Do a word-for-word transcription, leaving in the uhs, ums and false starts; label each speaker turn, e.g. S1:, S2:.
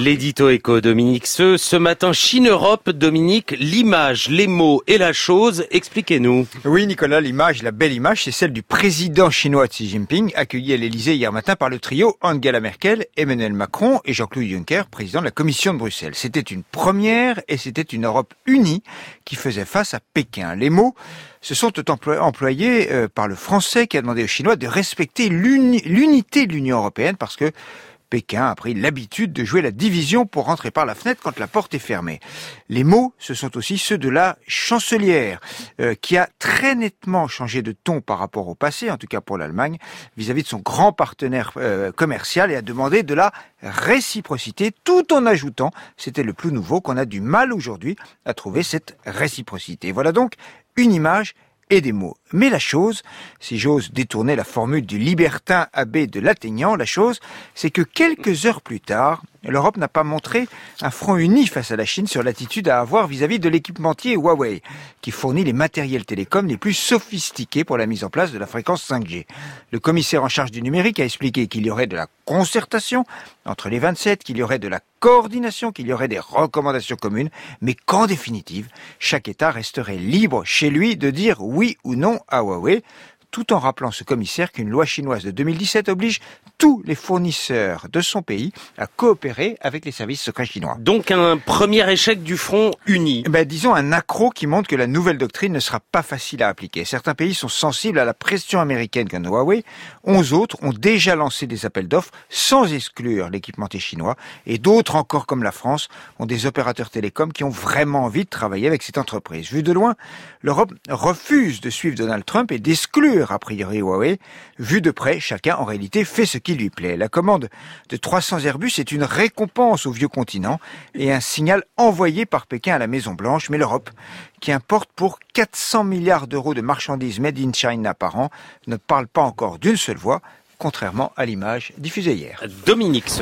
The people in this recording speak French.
S1: L'édito éco, Dominique Seux. Ce matin, Chine-Europe, Dominique, l'image, les mots et la chose, expliquez-nous.
S2: Oui, Nicolas, l'image, la belle image, c'est celle du président chinois Xi Jinping, accueilli à l'Elysée hier matin par le trio Angela Merkel, Emmanuel Macron et Jean-Claude Juncker, président de la Commission de Bruxelles. C'était une première et c'était une Europe unie qui faisait face à Pékin. Les mots se sont employés euh, par le Français qui a demandé aux Chinois de respecter l'uni- l'unité de l'Union européenne parce que Pékin a pris l'habitude de jouer la division pour rentrer par la fenêtre quand la porte est fermée. Les mots, ce sont aussi ceux de la chancelière, euh, qui a très nettement changé de ton par rapport au passé, en tout cas pour l'Allemagne, vis-à-vis de son grand partenaire euh, commercial et a demandé de la réciprocité, tout en ajoutant, c'était le plus nouveau, qu'on a du mal aujourd'hui à trouver cette réciprocité. Voilà donc une image et des mots. Mais la chose, si j'ose détourner la formule du libertin abbé de l'Athénian, la chose, c'est que quelques heures plus tard, l'Europe n'a pas montré un front uni face à la Chine sur l'attitude à avoir vis-à-vis de l'équipementier Huawei, qui fournit les matériels télécoms les plus sophistiqués pour la mise en place de la fréquence cinq G. Le commissaire en charge du numérique a expliqué qu'il y aurait de la concertation entre les vingt-sept, qu'il y aurait de la coordination, qu'il y aurait des recommandations communes, mais qu'en définitive, chaque État resterait libre chez lui de dire oui ou non à Huawei, tout en rappelant ce commissaire qu'une loi chinoise de deux mille dix-sept oblige tous les fournisseurs de son pays à coopérer avec les services secrets chinois.
S1: Donc un premier échec du front uni.
S2: Ben, disons un accroc qui montre que la nouvelle doctrine ne sera pas facile à appliquer. Certains pays sont sensibles à la pression américaine comme Huawei. Onze autres ont déjà lancé des appels d'offres sans exclure l'équipementier chinois. Et d'autres encore, comme la France, ont des opérateurs télécoms qui ont vraiment envie de travailler avec cette entreprise. Vu de loin, l'Europe refuse de suivre Donald Trump et d'exclure a priori Huawei. Vu de près, chacun en réalité fait ce qui lui plaît. La commande de trois cents Airbus est une récompense au vieux continent et un signal envoyé par Pékin à la Maison-Blanche. Mais l'Europe, qui importe pour quatre cents milliards d'euros de marchandises made in China par an, ne parle pas encore d'une seule voix, contrairement à l'image diffusée hier.
S1: Dominique Seux.